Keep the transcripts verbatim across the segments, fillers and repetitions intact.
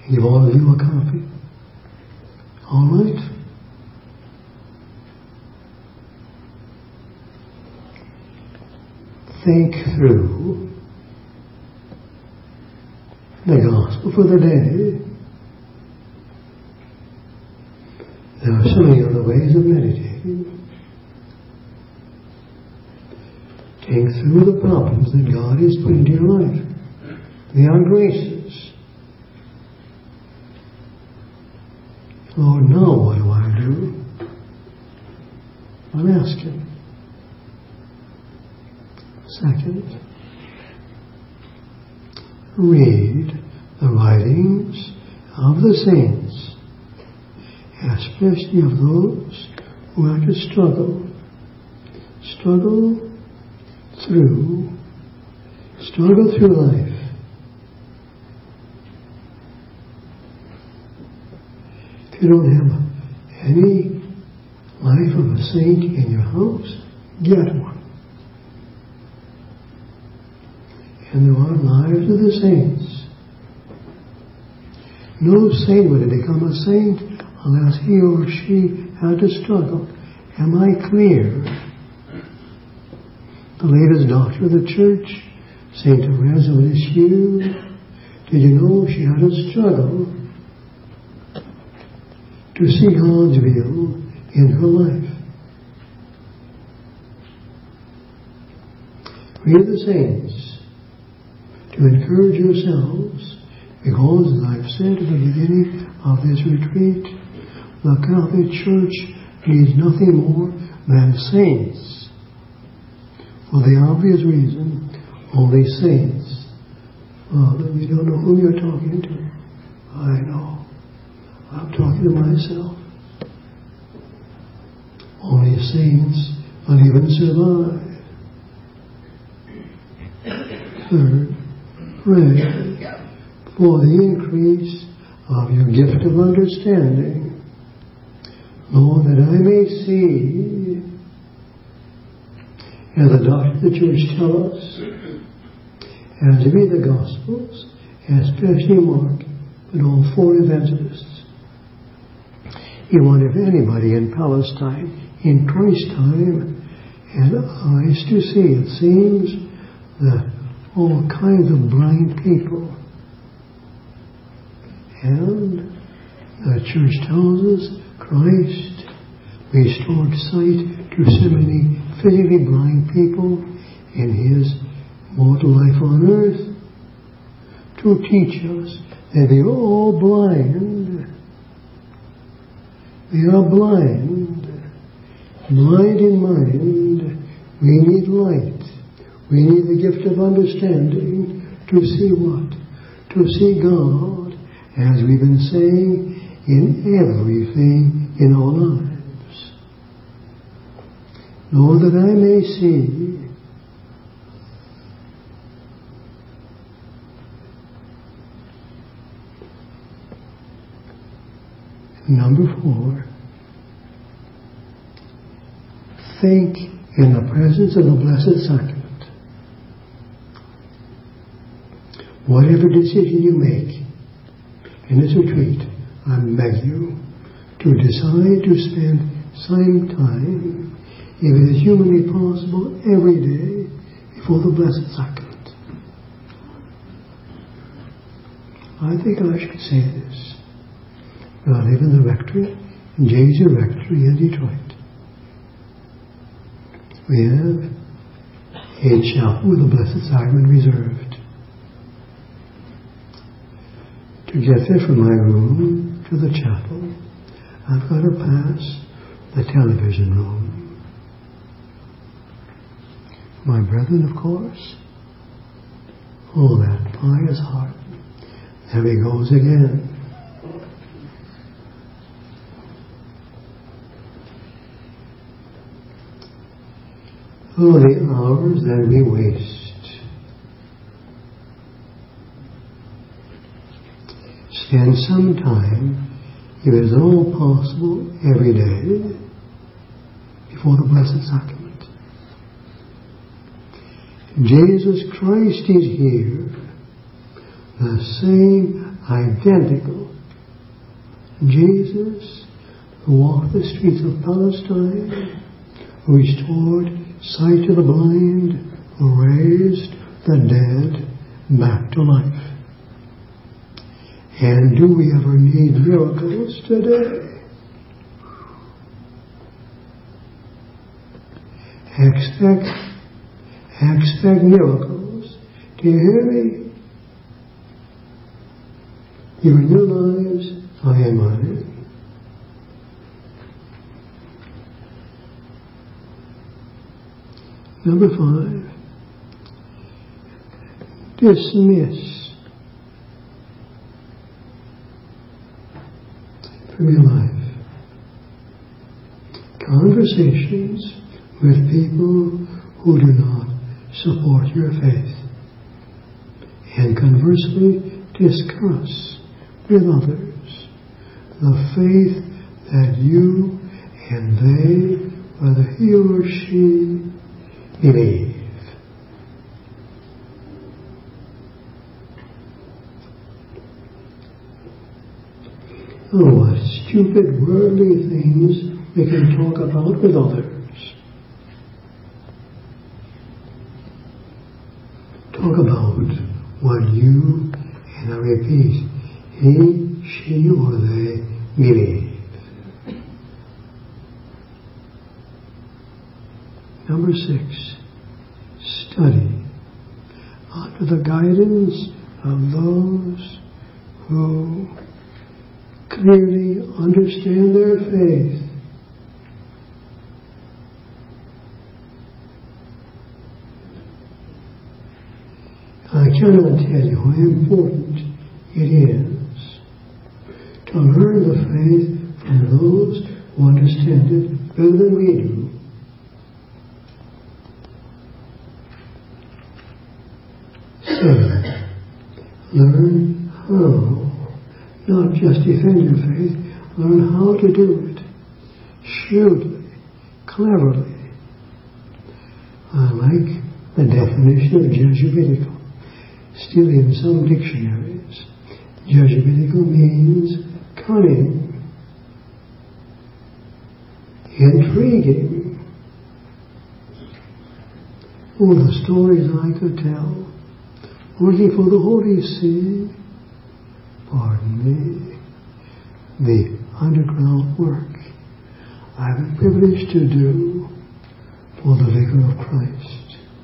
Give all of you a copy. All right? Think through the gospel for the day. There are so many other ways of meditating. Think through the problems that God has put into your life. They are graces. Lord, now what do I do? I'll ask Him. Second, read the writings of the saints, especially of those who have to struggle. Struggle through, struggle through life. If you don't have any life of a saint in your house, get one. And there are lives of the saints. No saint would have become a saint unless he or she had to struggle. Am I clear? The latest doctor of the church, Saint Therese of Lisieux, did you know she had to struggle to see God's will in her life? Read the saints to encourage yourselves, because, as I've said at the beginning of this retreat, the Catholic Church needs nothing more than saints. For the obvious reason, only saints. Father, you don't know whom you're talking to. I know. I'm talking to myself. Only saints will even survive. Third, pray for the increase of your gift of understanding. Lord, that I may see, as the doctors of the church tell us, as we read the Gospels, especially Mark, but all four evangelists. You wonder if anybody in Palestine, in Christ's time, had eyes to see. It seems that all kinds of blind people. And the church tells us Christ restored sight to so many physically blind people in His mortal life on earth to teach us that they are all blind. They are blind. Blind in mind. We need light. We need the gift of understanding to see what? To see God, as we've been saying, in everything in our lives. Lord, that I may see number four, think in the presence of the Blessed Sacrament. Whatever decision you make in this retreat, I beg you to decide to spend some time, if it is humanly possible, every day before the Blessed Sacrament. I think I should say this. I live in the rectory, in Jesuit Rectory in Detroit. We have a chapel with the Blessed Sacrament reserved. To get there from my room to the chapel, I've got to pass the television room. My brethren, of course, oh, that pious heart. There he goes again. Oh, the hours that we waste. Spend some time, if it is at all possible, every day before the Blessed Sacrament. Jesus Christ is here, the same identical. Jesus, who walked the streets of Palestine, who restored sight to the blind, who raised the dead back to life. And do we ever need miracles today? Expect, expect miracles. Do you hear me? You in your lives, I am mine. Number five, dismiss from your life conversations with people who do not support your faith, and conversely discuss with others the faith that you and they, whether he or she, believe. Oh, what stupid worldly things we can talk about with others. Talk about what you, and I repeat, he, she, or they believe. Number six, study under the guidance of those who clearly understand their faith. I cannot tell you how important it is to learn the faith from those who understand it better than we do. Seven, learn how, not just defend your faith, learn how to do it shrewdly, cleverly. I like the definition of Jesuitical. Still in some dictionaries, Jesuitical means cunning, intriguing. Oh, the stories I could tell, working for the Holy See, pardon me, the underground work I have the privilege to do for the Vicar of Christ.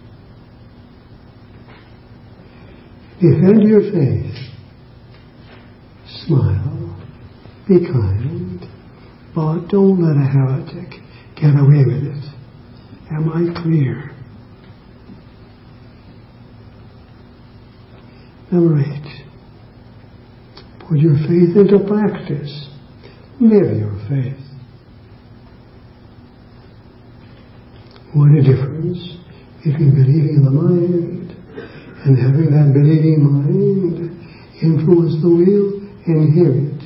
Defend your faith. Smile. Be kind. But don't let a heretic get away with it. Am I clear? Number eight. Put your faith into practice. Live your faith. What a difference between believing in the mind and having that believing mind influence the will and hear it.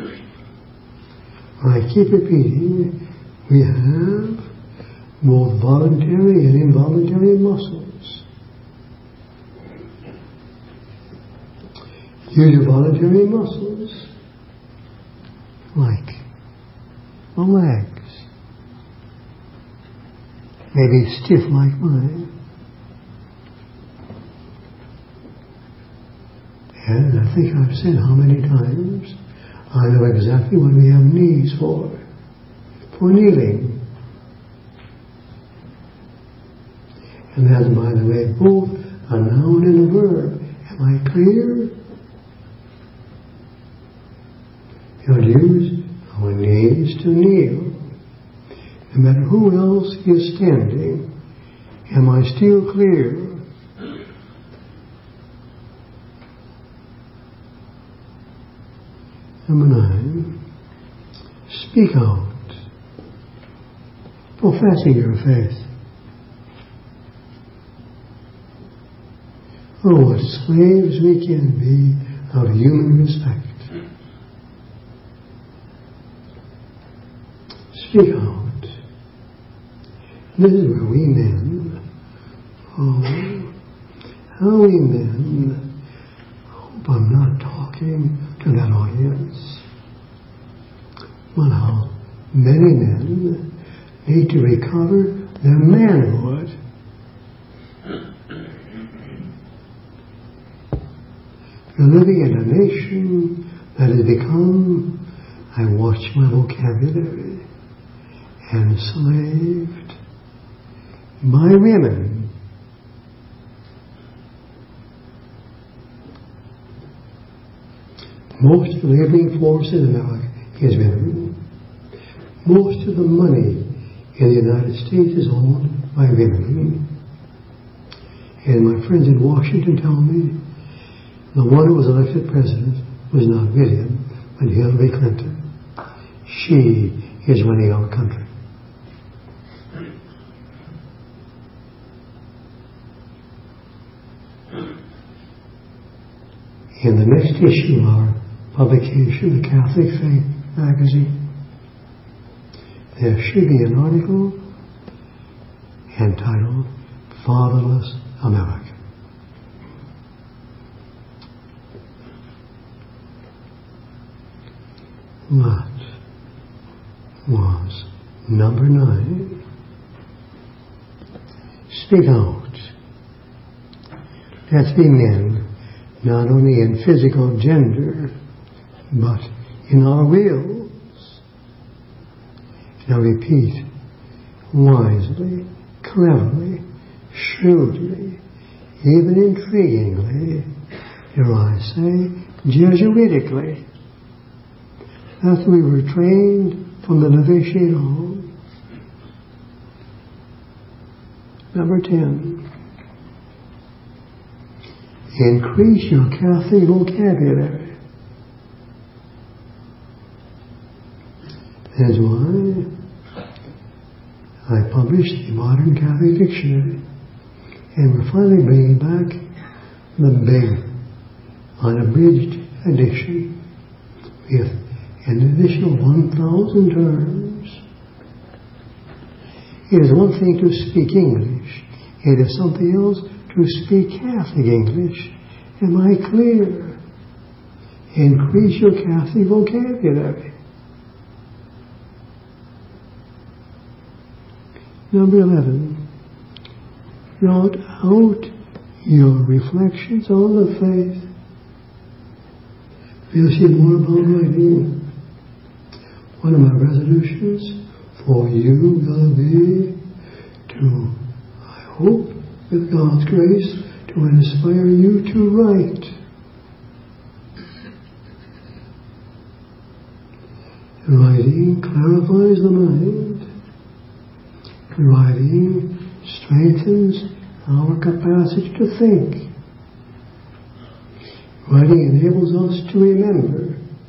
I keep repeating, we have both voluntary and involuntary muscles. Use your voluntary muscles, like the legs, maybe stiff like mine. And I think I've said how many times, I know exactly what we have knees for. For kneeling. And that's, by the way, both a noun and a verb. Am I clear? You'll use our knees to kneel. No matter who else is standing, am I still clear? Number nine, speak out, professing your faith. Oh, what slaves we can be of human respect. Speak out. This is where we men, oh, how we men, I hope I'm not talking to that audience. Well, how many men need to recover their manhood. We're living in a nation that has become, I watch my vocabulary, enslaved by women. Most of the laboring force in America is women. Most of the money in the United States is owned by women. And my friends in Washington tell me the one who was elected president was not William, but Hillary Clinton. She is running our country. In the next issue of our publication, the Catholic Faith magazine, there should be an article entitled Fatherless America. That was number nine. Speak out. Let's be men, not only in physical gender, but in our wills. Now repeat, wisely, cleverly, shrewdly, even intriguingly, dare I say, Jesuitically. After we were trained from the novitiate home. Number ten. Increase your Catholic vocabulary. That's why I published the Modern Catholic Dictionary, and we're finally bringing back the big, unabridged edition with an additional one thousand terms. It is one thing to speak English. It is something else to speak Catholic English. Am I clear? Increase your Catholic vocabulary. Number eleven. Write out your reflections on the faith. We'll see more about writing. One of my resolutions for you will be to, I hope, with God's grace, to inspire you to write. Writing clarifies the mind. Writing strengthens our capacity to think. Writing enables us to remember.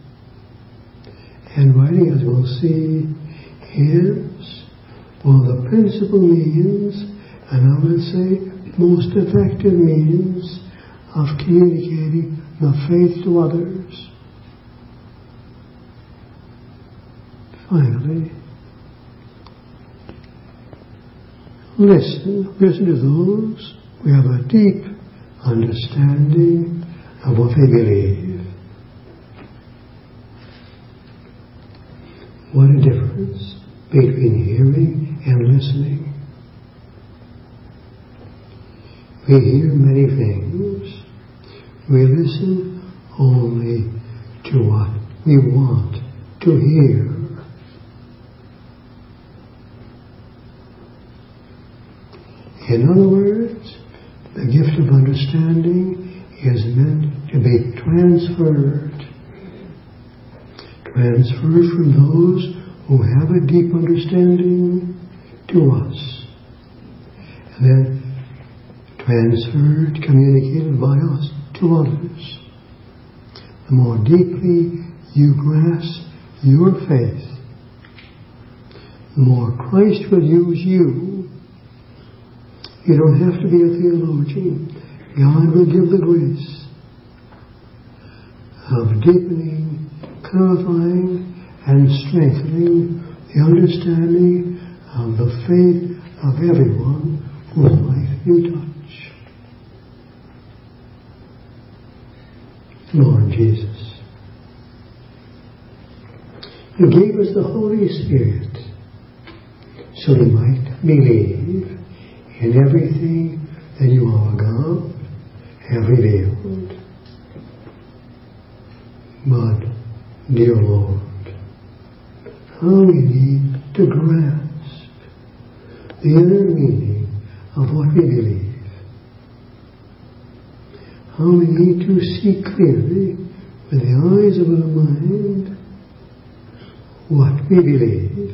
And writing, as we'll see, is one of the principal means, and I would say most effective means, of communicating the faith to others. Finally, listen. Listen to those who have a deep understanding of what they believe. What a difference between hearing and listening. We hear many things. We listen only to what we want to hear. In other words, the gift of understanding is meant to be transferred. Transferred from those who have a deep understanding to us. And then transferred, communicated by us to others. The more deeply you grasp your faith, the more Christ will use you. You don't have to be a theologian. God will give the grace of deepening, clarifying, and strengthening the understanding of the faith of everyone whose life you touch. Lord Jesus, and gave us the Holy Spirit so we might believe in everything that you, our God, have revealed. But, dear Lord, how we need to grasp the inner meaning of what we believe. How we need to see clearly with the eyes of our mind what we believe.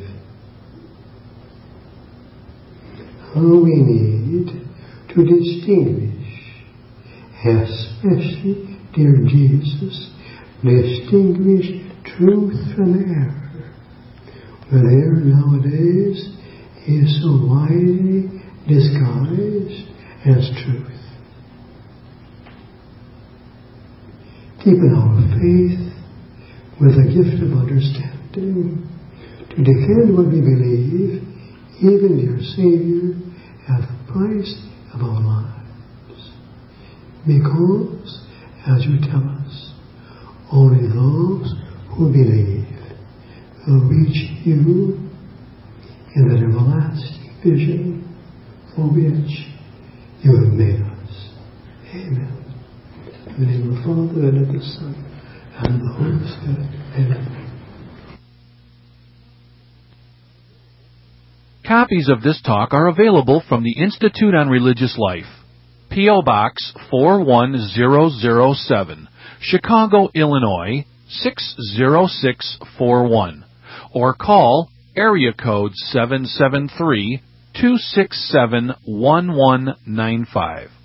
How we need to distinguish, especially, dear Jesus, distinguish truth from error. But error nowadays is so widely disguised as truth. Deepen our faith with a gift of understanding to defend what we believe, even, dear Savior, at the price of our lives. Because, as you tell us, only those who believe will reach you in that everlasting vision for which you have made us. Amen. In the name of the Father, and of the Son, and of the Holy Spirit. Amen. Copies of this talk are available from the Institute on Religious Life. P O Box four one zero zero seven, Chicago, Illinois six zero six four one. Or call area code seven seven three, two six seven, one one nine five.